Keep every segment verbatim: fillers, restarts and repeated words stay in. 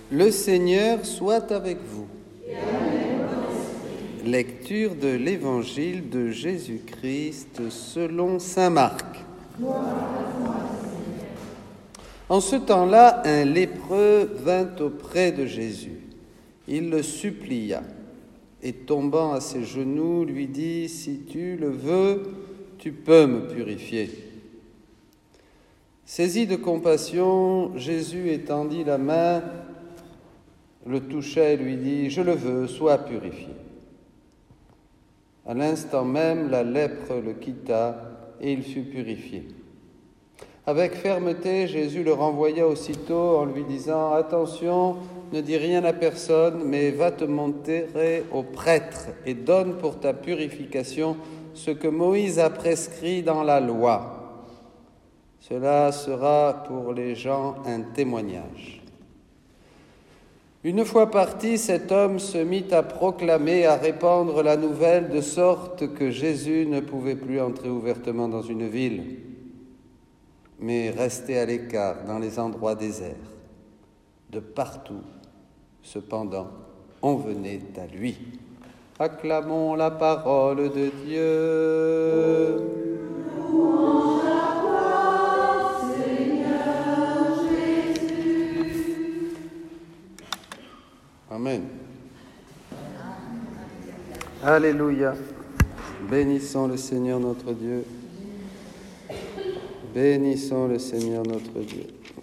Le Seigneur soit avec vous. Lecture de l'Évangile de Jésus-Christ selon saint Marc. En ce temps-là, un lépreux vint auprès de Jésus. Il le supplia et tombant à ses genoux, lui dit « Si tu le veux, tu peux me purifier. » Saisi de compassion, Jésus étendit la main, le toucha et lui dit « Je le veux, sois purifié. » À l'instant même, la lèpre le quitta et il fut purifié. Avec fermeté, Jésus le renvoya aussitôt en lui disant « Attention, ne dis rien à personne, mais va te montrer au prêtre et donne pour ta purification ce que Moïse a prescrit dans la loi. Cela sera pour les gens un témoignage. » Une fois parti, cet homme se mit à proclamer, à répandre la nouvelle, de sorte que Jésus ne pouvait plus entrer ouvertement dans une ville, mais restait à l'écart dans les endroits déserts. De partout, cependant, on venait à lui. Acclamons la parole de Dieu. Louange à toi, Seigneur Jésus. Amen. Alléluia. Bénissons le Seigneur notre Dieu. Bénissons le Seigneur notre Dieu.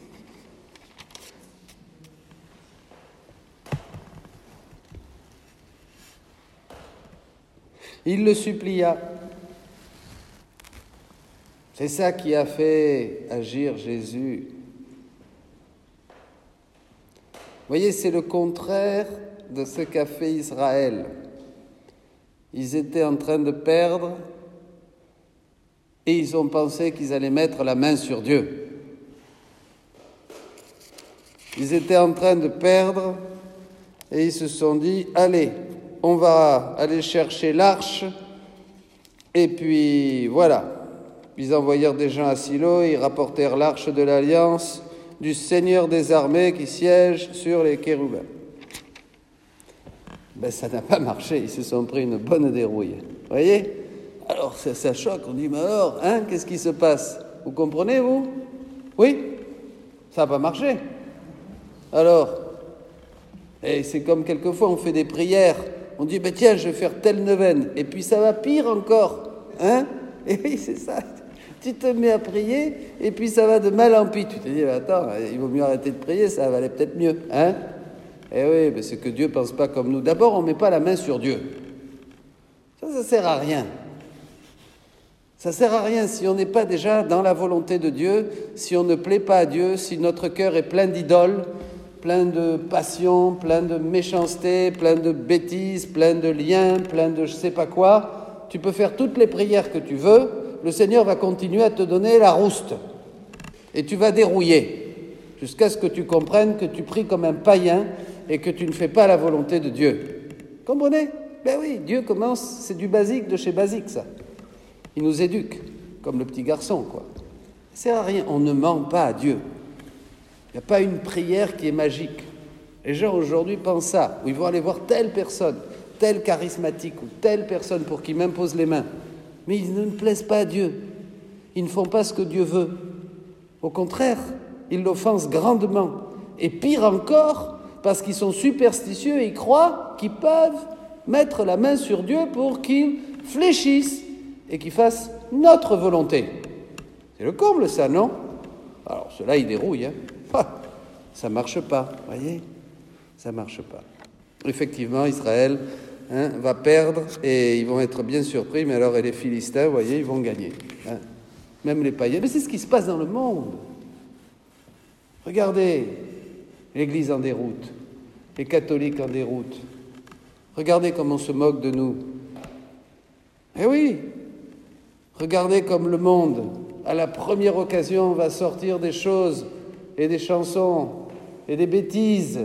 Il le supplia. C'est ça qui a fait agir Jésus. Vous voyez, c'est le contraire de ce qu'a fait Israël. Ils étaient en train de perdre et ils ont pensé qu'ils allaient mettre la main sur Dieu. Ils étaient en train de perdre et ils se sont dit « Allez, on va aller chercher l'arche. » Et puis voilà, ils envoyèrent des gens à Silo et ils rapportèrent l'arche de l'Alliance du Seigneur des armées qui siège sur les chérubins. Ben ça n'a pas marché, ils se sont pris une bonne dérouille. Vous voyez ? Alors ça, ça choque, on dit, mais alors, hein, qu'est-ce qui se passe ? Vous comprenez, vous ? Oui ? Ça n'a pas marché. Alors, et c'est comme quelquefois on fait des prières, on dit, ben tiens, je vais faire telle neuvaine, et puis ça va pire encore, hein ? Et oui, c'est ça. Tu te mets à prier, et puis ça va de mal en pis. Tu te dis, ben attends, il vaut mieux arrêter de prier, ça va aller peut-être mieux, hein ? Eh oui, mais c'est que Dieu ne pense pas comme nous. D'abord, on ne met pas la main sur Dieu. Ça, ça ne sert à rien. Ça ne sert à rien si on n'est pas déjà dans la volonté de Dieu, si on ne plaît pas à Dieu, si notre cœur est plein d'idoles, plein de passion, plein de méchanceté, plein de bêtises, plein de liens, plein de je ne sais pas quoi. Tu peux faire toutes les prières que tu veux, le Seigneur va continuer à te donner la rouste. Et tu vas dérouiller, jusqu'à ce que tu comprennes que tu pries comme un païen et que tu ne fais pas la volonté de Dieu. Comprenez ? Ben oui, Dieu commence, c'est du basique de chez basique, ça. Il nous éduque, comme le petit garçon, quoi. Ça sert à rien, on ne ment pas à Dieu. Il n'y a pas une prière qui est magique. Les gens aujourd'hui pensent ça, où ils vont aller voir telle personne, telle charismatique, ou telle personne pour qui m'impose les mains. Mais ils ne plaisent pas à Dieu. Ils ne font pas ce que Dieu veut. Au contraire, ils l'offensent grandement. Et pire encore, parce qu'ils sont superstitieux et ils croient qu'ils peuvent mettre la main sur Dieu pour qu'il fléchisse et qu'il fasse notre volonté. C'est le comble, ça, non ? Alors, cela, il dérouille. Hein. Ah, ça ne marche pas, voyez ? Ça ne marche pas. Effectivement, Israël hein, va perdre et ils vont être bien surpris, mais alors et les Philistins, vous voyez, ils vont gagner. Hein. Même les païens. Mais c'est ce qui se passe dans le monde. Regardez, l'Église en déroute, les catholiques en déroute. Regardez comme on se moque de nous. Eh oui, regardez comme le monde, à la première occasion, va sortir des choses et des chansons et des bêtises.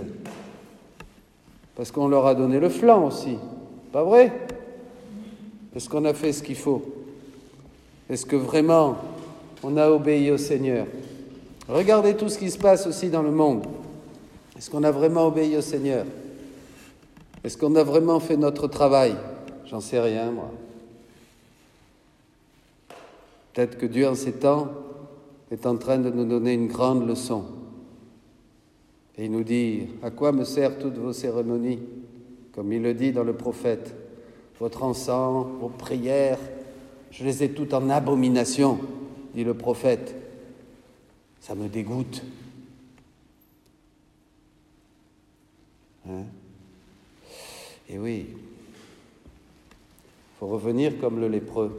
Parce qu'on leur a donné le flanc aussi. Pas vrai ? Est-ce qu'on a fait ce qu'il faut ? Est-ce que vraiment on a obéi au Seigneur ? Regardez tout ce qui se passe aussi dans le monde. Est-ce qu'on a vraiment obéi au Seigneur? Est-ce qu'on a vraiment fait notre travail? J'en sais rien, moi. Peut-être que Dieu, en ces temps, est en train de nous donner une grande leçon. Et il nous dit, à quoi me servent toutes vos cérémonies? Comme il le dit dans le prophète, votre encens, vos prières, je les ai toutes en abomination, dit le prophète. Ça me dégoûte. Hein? Et oui, il faut revenir comme le lépreux.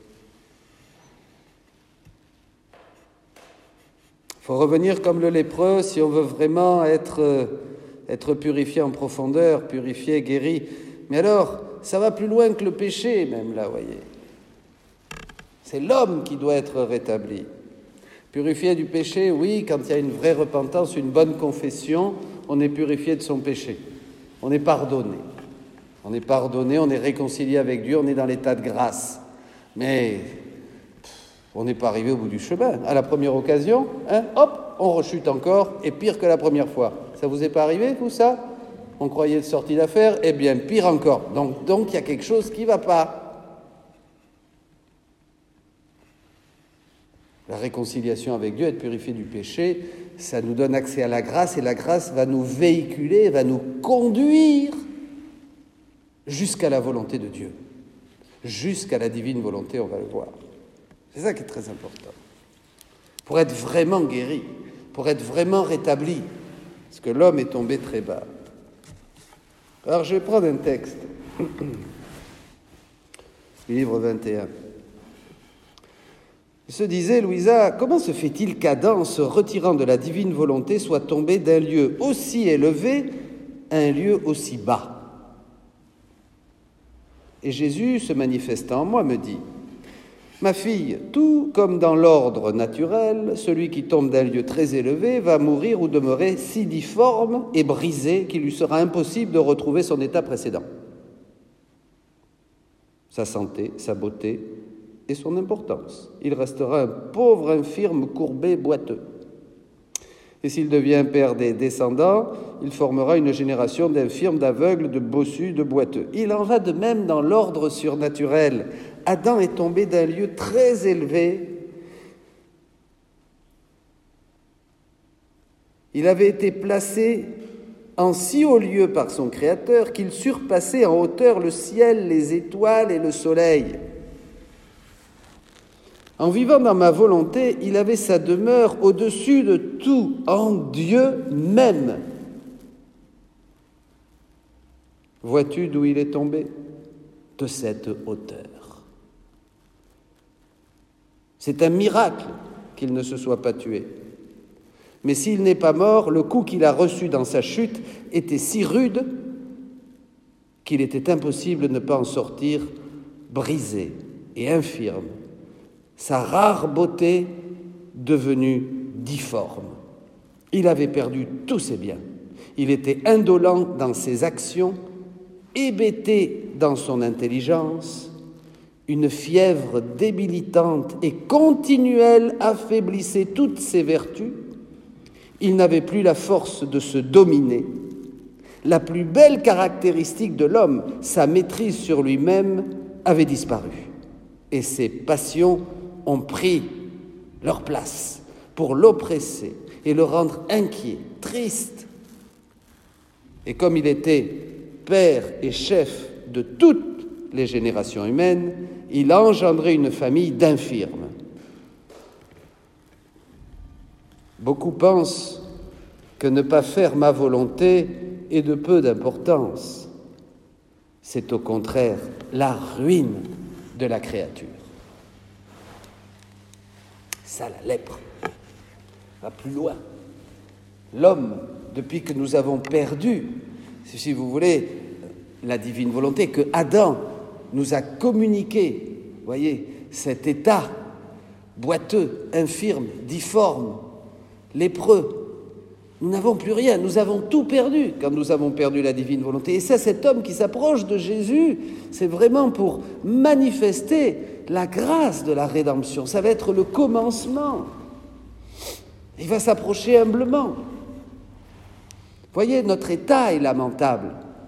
Il faut revenir comme le lépreux si on veut vraiment être, être purifié en profondeur, purifié, guéri. Mais alors, ça va plus loin que le péché, même là, vous voyez. C'est l'homme qui doit être rétabli. Purifié du péché, oui, quand il y a une vraie repentance, une bonne confession, on est purifié de son péché. On est pardonné. On est pardonné, on est réconcilié avec Dieu, on est dans l'état de grâce. Mais on n'est pas arrivé au bout du chemin. À la première occasion, hein, hop, on rechute encore, et pire que la première fois. Ça vous est pas arrivé, tout ça? On croyait être sorti d'affaire, eh bien, pire encore. Donc, donc, il y a quelque chose qui ne va pas. La réconciliation avec Dieu, être purifié du péché, ça nous donne accès à la grâce, et la grâce va nous véhiculer, va nous conduire jusqu'à la volonté de Dieu. Jusqu'à la divine volonté, on va le voir. C'est ça qui est très important. Pour être vraiment guéri, pour être vraiment rétabli, parce que l'homme est tombé très bas. Alors je vais prendre un texte, livre vingt et un. Il se disait, Louisa, comment se fait-il qu'Adam, en se retirant de la divine volonté, soit tombé d'un lieu aussi élevé à un lieu aussi bas? Et Jésus, se manifestant en moi, me dit, ma fille, tout comme dans l'ordre naturel, celui qui tombe d'un lieu très élevé va mourir ou demeurer si difforme et brisé qu'il lui sera impossible de retrouver son état précédent. Sa santé, sa beauté et son importance. Il restera un pauvre infirme courbé, boiteux. Et s'il devient père des descendants, il formera une génération d'infirmes, d'aveugles, de bossus, de boiteux. Il en va de même dans l'ordre surnaturel. Adam est tombé d'un lieu très élevé. Il avait été placé en si haut lieu par son Créateur qu'il surpassait en hauteur le ciel, les étoiles et le soleil. En vivant dans ma volonté, il avait sa demeure au-dessus de tout, en Dieu même. Vois-tu d'où il est tombé? De cette hauteur. C'est un miracle qu'il ne se soit pas tué. Mais s'il n'est pas mort, le coup qu'il a reçu dans sa chute était si rude qu'il était impossible de ne pas en sortir brisé et infirme. Sa rare beauté devenue difforme. Il avait perdu tous ses biens. Il était indolent dans ses actions, hébété dans son intelligence. Une fièvre débilitante et continuelle affaiblissait toutes ses vertus. Il n'avait plus la force de se dominer. La plus belle caractéristique de l'homme, sa maîtrise sur lui-même, avait disparu. Et ses passions ont pris leur place pour l'oppresser et le rendre inquiet, triste. Et comme il était père et chef de toutes les générations humaines, il a engendré une famille d'infirmes. Beaucoup pensent que ne pas faire ma volonté est de peu d'importance. C'est au contraire la ruine de la créature. Ça, la lèpre, va plus loin. L'homme, depuis que nous avons perdu, si vous voulez, la divine volonté, que Adam nous a communiqué, voyez, cet état boiteux, infirme, difforme, lépreux, nous n'avons plus rien, nous avons tout perdu quand nous avons perdu la divine volonté. Et ça, cet homme qui s'approche de Jésus, c'est vraiment pour manifester la grâce de la rédemption. Ça va être le commencement. Il va s'approcher humblement. Voyez, notre état est lamentable.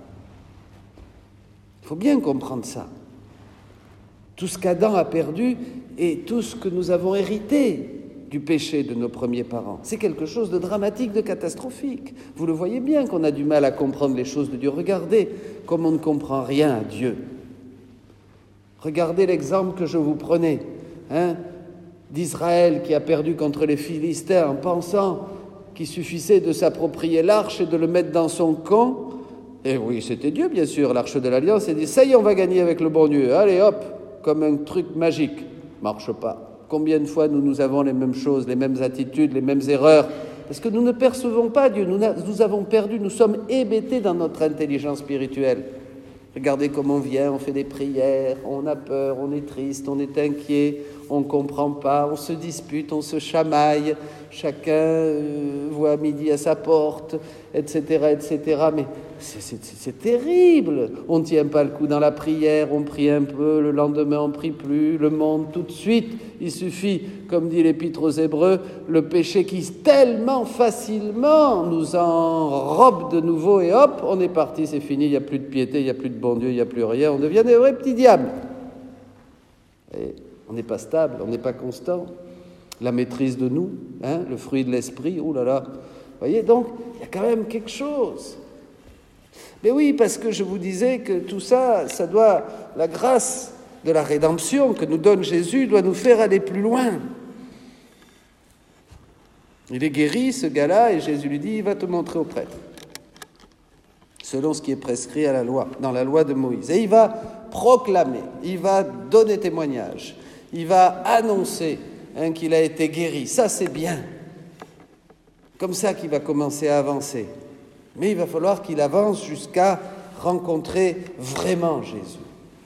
Il faut bien comprendre ça. Tout ce qu'Adam a perdu et tout ce que nous avons hérité du péché de nos premiers parents, c'est quelque chose de dramatique, de catastrophique. Vous le voyez bien qu'on a du mal à comprendre les choses de Dieu. Regardez comme on ne comprend rien à Dieu. Regardez l'exemple que je vous prenais, hein, d'Israël qui a perdu contre les Philistins en pensant qu'il suffisait de s'approprier l'arche et de le mettre dans son camp. Et oui, c'était Dieu, bien sûr, l'arche de l'Alliance, et dit « ça y est, on va gagner avec le bon Dieu. Allez, hop !» comme un truc magique. Marche pas. Combien de fois nous, nous avons les mêmes choses, les mêmes attitudes, les mêmes erreurs? Parce que nous ne percevons pas Dieu. Nous, nous avons perdu, nous sommes hébétés dans notre intelligence spirituelle. Regardez comment on vient, on fait des prières, on a peur, on est triste, on est inquiet, on ne comprend pas, on se dispute, on se chamaille, chacun euh, voit midi à sa porte, et cetera, et cetera. Mais c'est, c'est, c'est terrible. On ne tient pas le coup dans la prière, on prie un peu, le lendemain on ne prie plus, le monde tout de suite. Il suffit, comme dit l'Épître aux Hébreux, le péché qui tellement facilement nous enrobe de nouveau et hop, on est parti, c'est fini, il n'y a plus de piété, il n'y a plus de bon Dieu, il n'y a plus rien, on devient des vrais petits diables. Et on n'est pas stable, on n'est pas constant. La maîtrise de nous, hein, le fruit de l'esprit, oh là là. Vous voyez, donc, il y a quand même quelque chose. Mais oui, parce que je vous disais que tout ça, ça doit, la grâce de la rédemption que nous donne Jésus doit nous faire aller plus loin. Il est guéri, ce gars-là, et Jésus lui dit, il va te montrer au prêtre, selon ce qui est prescrit à la loi, dans la loi de Moïse. Et il va proclamer, il va donner témoignage, il va annoncer hein, qu'il a été guéri. Ça, c'est bien. Comme ça qu'il va commencer à avancer. Mais il va falloir qu'il avance jusqu'à rencontrer vraiment Jésus.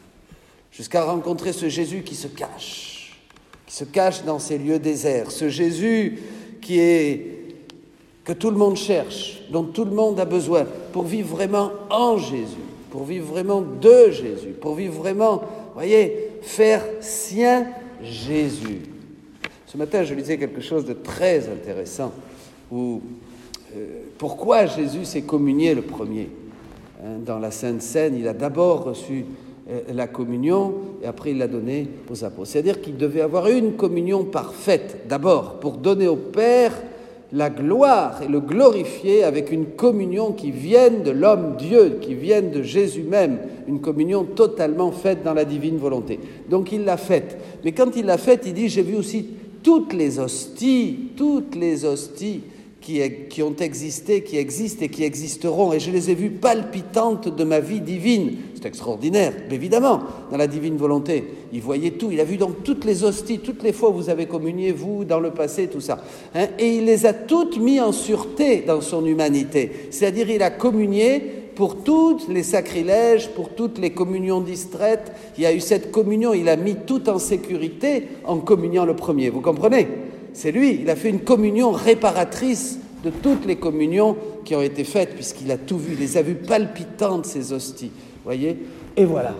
Jusqu'à rencontrer ce Jésus qui se cache, qui se cache dans ces lieux déserts. Ce Jésus qui est, que tout le monde cherche, dont tout le monde a besoin, pour vivre vraiment en Jésus, pour vivre vraiment de Jésus, pour vivre vraiment, voyez, faire sien Jésus. Ce matin, je lisais quelque chose de très intéressant, où euh, pourquoi Jésus s'est communié le premier hein, dans la Sainte Seine, il a d'abord reçu euh, la communion et après il l'a donnée aux apôtres. C'est-à-dire qu'il devait avoir une communion parfaite d'abord pour donner au Père la gloire et le glorifier avec une communion qui vienne de l'homme Dieu, qui vienne de Jésus même, une communion totalement faite dans la divine volonté. Donc il l'a faite. Mais quand il l'a faite, il dit, j'ai vu aussi toutes les hosties, toutes les hosties qui, qui ont existé, qui existent et qui existeront, et je les ai vues palpitantes de ma vie divine. C'est extraordinaire, mais évidemment, dans la divine volonté. Il voyait tout, il a vu donc toutes les hosties, toutes les fois où vous avez communié, vous, dans le passé, tout ça. Hein, et il les a toutes mis en sûreté dans son humanité. C'est-à-dire, il a communié pour tous les sacrilèges, pour toutes les communions distraites. Il y a eu cette communion, il a mis tout en sécurité en communiant le premier. Vous comprenez ? C'est lui, il a fait une communion réparatrice de toutes les communions qui ont été faites, puisqu'il a tout vu, il les a vues palpitantes, ces hosties. Voyez ? Et voilà.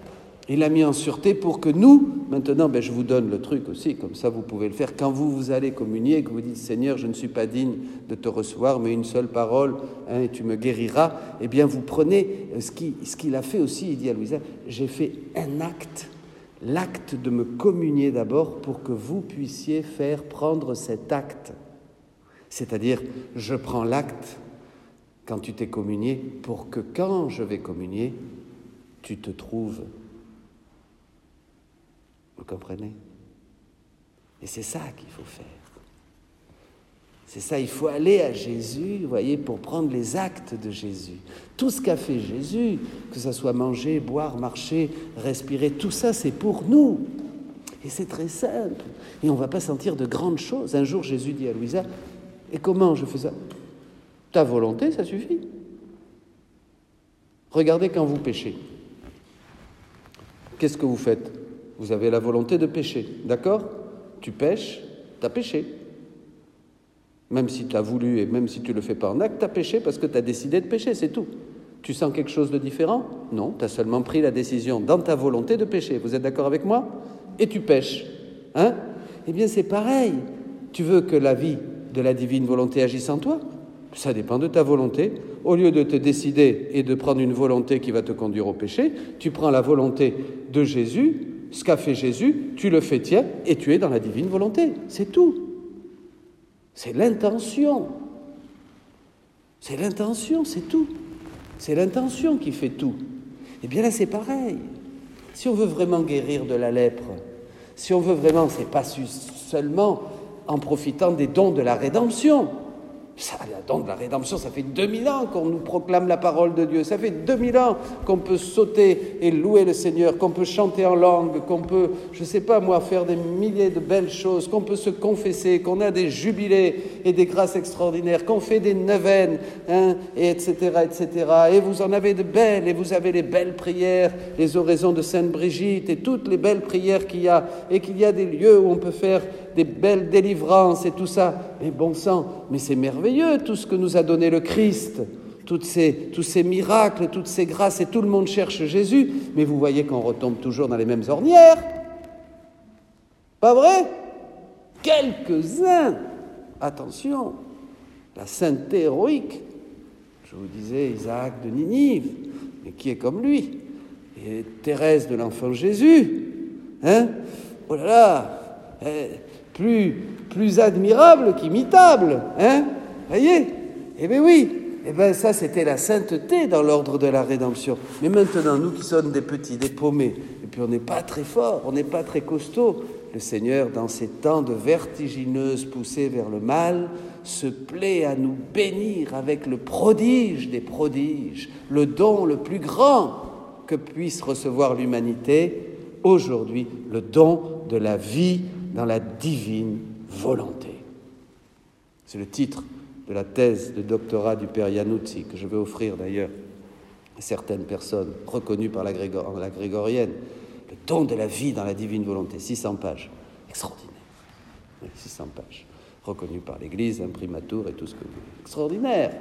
Il l'a mis en sûreté pour que nous, maintenant, ben, je vous donne le truc aussi, comme ça vous pouvez le faire. Quand vous, vous allez communier, que vous dites, Seigneur, je ne suis pas digne de te recevoir, mais une seule parole, hein, et tu me guériras, eh bien, vous prenez ce qu'il, ce qu'il a fait aussi, il dit à Louisa, j'ai fait un acte, l'acte de me communier d'abord pour que vous puissiez faire prendre cet acte. C'est-à-dire, je prends l'acte quand tu t'es communié pour que quand je vais communier, tu te trouves. Vous comprenez ? Et c'est ça qu'il faut faire. C'est ça, il faut aller à Jésus, vous voyez, pour prendre les actes de Jésus. Tout ce qu'a fait Jésus, que ça soit manger, boire, marcher, respirer, tout ça, c'est pour nous. Et c'est très simple. Et on ne va pas sentir de grandes choses. Un jour, Jésus dit à Louisa, « Et comment je fais ça ? Ta volonté, ça suffit. Regardez quand vous péchez. Qu'est-ce que vous faites ? Vous avez la volonté de pécher, d'accord ? Tu pêches, tu as péché. Même si tu as voulu et même si tu ne le fais pas en acte, tu as péché parce que tu as décidé de pécher, c'est tout. Tu sens quelque chose de différent ? Non, tu as seulement pris la décision dans ta volonté de pécher. Vous êtes d'accord avec moi ? Et tu pêches. Hein ? Eh bien, c'est pareil. Tu veux que la vie de la divine volonté agisse en toi ? Ça dépend de ta volonté. Au lieu de te décider et de prendre une volonté qui va te conduire au péché, tu prends la volonté de Jésus, ce qu'a fait Jésus, tu le fais tien et tu es dans la divine volonté. C'est tout. C'est l'intention. C'est l'intention, c'est tout. C'est l'intention qui fait tout. Et bien là, c'est pareil. Si on veut vraiment guérir de la lèpre, si on veut vraiment, c'est pas seulement en profitant des dons de la rédemption. Ça, le don de la rédemption, ça fait deux mille ans qu'on nous proclame la parole de Dieu. Ça fait deux mille ans qu'on peut sauter et louer le Seigneur, qu'on peut chanter en langue, qu'on peut, je ne sais pas moi, faire des milliers de belles choses, qu'on peut se confesser, qu'on a des jubilés et des grâces extraordinaires, qu'on fait des neuvaines, hein, et etc., et cetera. Et vous en avez de belles, et vous avez les belles prières, les oraisons de Sainte Brigitte, et toutes les belles prières qu'il y a, et qu'il y a des lieux où on peut faire des belles délivrances et tout ça. Mais bon sang, mais c'est merveilleux tout ce que nous a donné le Christ, toutes ces, tous ces miracles, toutes ces grâces, et tout le monde cherche Jésus, mais vous voyez qu'on retombe toujours dans les mêmes ornières. Pas vrai? Quelques-uns, attention, la sainteté héroïque, je vous disais Isaac de Ninive, mais qui est comme lui? Et Thérèse de l'Enfant Jésus, hein? Oh là là, eh, plus, plus admirable qu'imitable, hein? Voyez? Eh bien oui, eh bien ça c'était la sainteté dans l'ordre de la rédemption. Mais maintenant, nous qui sommes des petits, des paumés, et puis on n'est pas très forts, on n'est pas très costauds, le Seigneur, dans ces temps de vertigineuse poussée vers le mal, se plaît à nous bénir avec le prodige des prodiges, le don le plus grand que puisse recevoir l'humanité, aujourd'hui, le don de la vie dans la divine volonté. C'est le titre de la thèse de doctorat du Père Iannuzzi, que je vais offrir d'ailleurs à certaines personnes reconnues par la, Grégor- la grégorienne. Le don de la vie dans la divine volonté, six cents pages. Extraordinaire. Oui, six cents pages. Reconnu par l'Église, imprimatur et tout ce que vous voulez. Extraordinaire.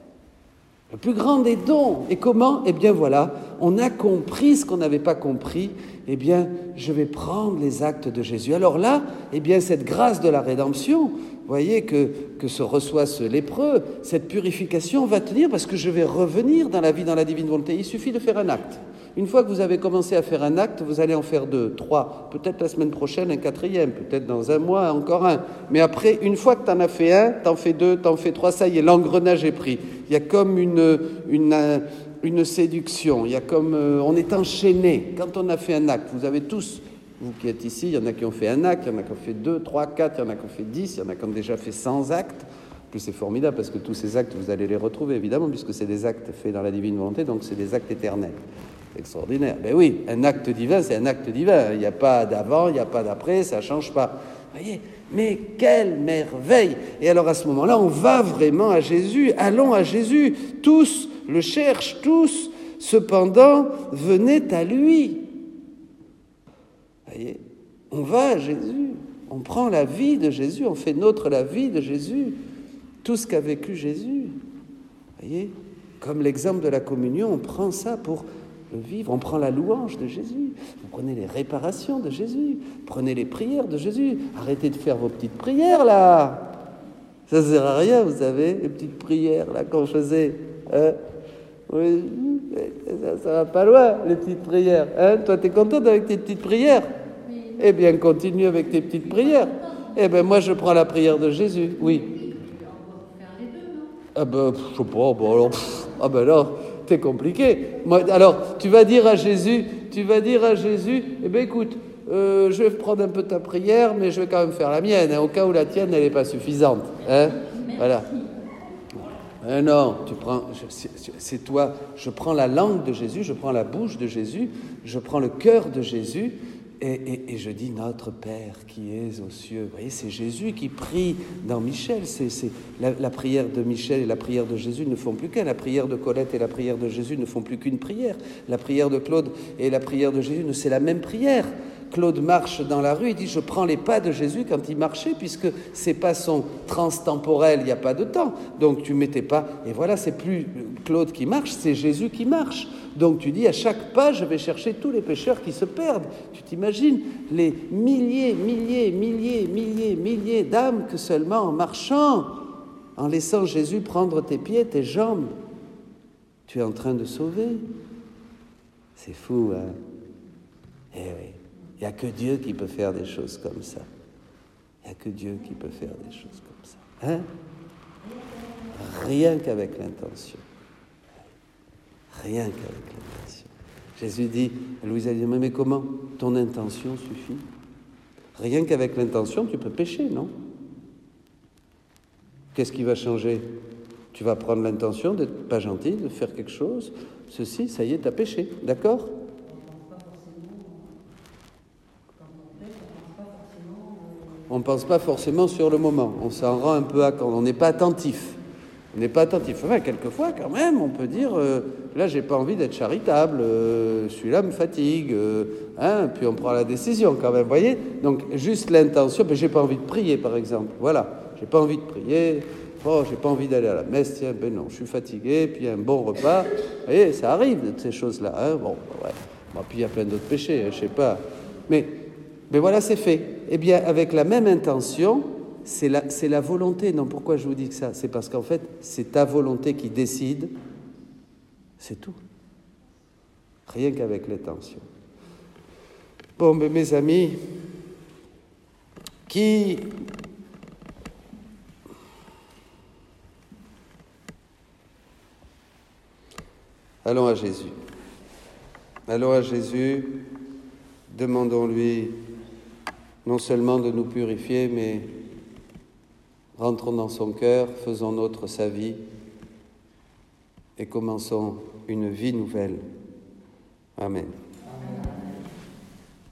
Le plus grand des dons. Et comment? Eh bien voilà, on a compris ce qu'on n'avait pas compris. Eh bien, je vais prendre les actes de Jésus. Alors là, eh bien, cette grâce de la rédemption, vous voyez que, que se reçoit ce lépreux, cette purification va tenir parce que je vais revenir dans la vie, dans la divine volonté. Il suffit de faire un acte. Une fois que vous avez commencé à faire un acte, vous allez en faire deux, trois, peut-être la semaine prochaine un quatrième, peut-être dans un mois encore un. Mais après, une fois que tu en as fait un, tu en fais deux, tu en fais trois, ça y est, l'engrenage est pris. Il y a comme une, une, une séduction, il y a comme, euh, on est enchaîné. Quand on a fait un acte, vous avez tous, vous qui êtes ici, il y en a qui ont fait un acte, il y en a qui ont fait deux, trois, quatre, il y en a qui ont fait dix, il y en a qui ont déjà fait cent actes. Plus c'est formidable parce que tous ces actes, vous allez les retrouver évidemment, puisque c'est des actes faits dans la divine volonté, donc c'est des actes éternels. Extraordinaire. Ben oui, un acte divin, c'est un acte divin. Il n'y a pas d'avant, il n'y a pas d'après, ça ne change pas. Vous voyez? Mais quelle merveille! Et alors à ce moment-là, on va vraiment à Jésus. Allons à Jésus. Tous le cherchent, tous. Cependant, venez à lui. Vous voyez? On va à Jésus. On prend la vie de Jésus. On fait nôtre la vie de Jésus. Tout ce qu'a vécu Jésus. Vous voyez? Comme l'exemple de la communion, on prend ça pour le vivre. On prend la louange de Jésus. Vous prenez les réparations de Jésus. Prenez les prières de Jésus. Arrêtez de faire vos petites prières, là. Ça ne sert à rien, vous savez, les petites prières, là, qu'on faisait. Hein? Oui, ça ne va pas loin, les petites prières. Hein? Toi, tu es contente avec tes petites prières? Oui. Eh bien, continue avec tes petites prières. Eh bien, moi, je prends la prière de Jésus. Oui. Ah ben, je sais pas, bon alors, pff, ah ben là, c'est compliqué. Moi, alors, tu vas dire à Jésus, tu vas dire à Jésus, eh ben écoute, euh, je vais prendre un peu ta prière, mais je vais quand même faire la mienne, hein, au cas où la tienne, elle n'est pas suffisante. Hein, voilà. Eh non, tu prends, je, c'est, c'est toi, je prends la langue de Jésus, je prends la bouche de Jésus, je prends le cœur de Jésus, Et, et, et je dis, notre Père qui es aux cieux. Vous voyez, c'est Jésus qui prie dans Michel. C'est, c'est la, la prière de Michel et la prière de Jésus ne font plus qu'un. La prière de Colette et la prière de Jésus ne font plus qu'une prière. La prière de Claude et la prière de Jésus, c'est la même prière. Claude marche dans la rue, il dit, je prends les pas de Jésus quand il marchait, puisque ces pas sont transtemporels, il n'y a pas de temps. Donc tu mets tes pas, et voilà, c'est plus Claude qui marche, c'est Jésus qui marche. Donc tu dis, à chaque pas, je vais chercher tous les pécheurs qui se perdent. Tu t'imagines les milliers, milliers, milliers, milliers, milliers d'âmes que seulement en marchant, en laissant Jésus prendre tes pieds, tes jambes. Tu es en train de sauver. C'est fou, hein? Eh oui, il n'y a que Dieu qui peut faire des choses comme ça. Il n'y a que Dieu qui peut faire des choses comme ça. Hein? Rien qu'avec l'intention. Rien qu'avec l'intention. Jésus dit, Louise a dit, mais comment? Ton intention suffit. Rien qu'avec l'intention, tu peux pécher, non? Qu'est-ce qui va changer? Tu vas prendre l'intention d'être pas gentil, de faire quelque chose. Ceci, ça y est, t'as péché. D'accord? On ne pense pas forcément sur le moment. On s'en rend un peu à compte. On n'est pas attentif. On n'est pas attentif. Enfin, quelquefois, quand même, on peut dire, euh, là, j'ai pas envie d'être charitable. Euh, celui-là me fatigue. Euh, hein, puis on prend la décision, quand même. Vous voyez? Donc, juste l'intention. Ben, j'ai pas envie de prier, par exemple. Voilà. J'ai pas envie de prier. Oh, j'ai pas envie d'aller à la messe. Tiens, ben non, je suis fatigué. Puis un bon repas. Vous voyez, ça arrive, ces choses-là. Hein. Bon, ouais. Bon, puis il y a plein d'autres péchés. Hein, je sais pas. Mais, mais voilà, c'est fait. Eh bien, avec la même intention, c'est la, c'est la volonté. Non, pourquoi je vous dis que ça? C'est parce qu'en fait, c'est ta volonté qui décide. C'est tout. Rien qu'avec l'intention. Bon, mais mes amis, qui... Allons à Jésus. Allons à Jésus, demandons-lui non seulement de nous purifier, mais rentrons dans son cœur, faisons nôtre sa vie et commençons une vie nouvelle. Amen.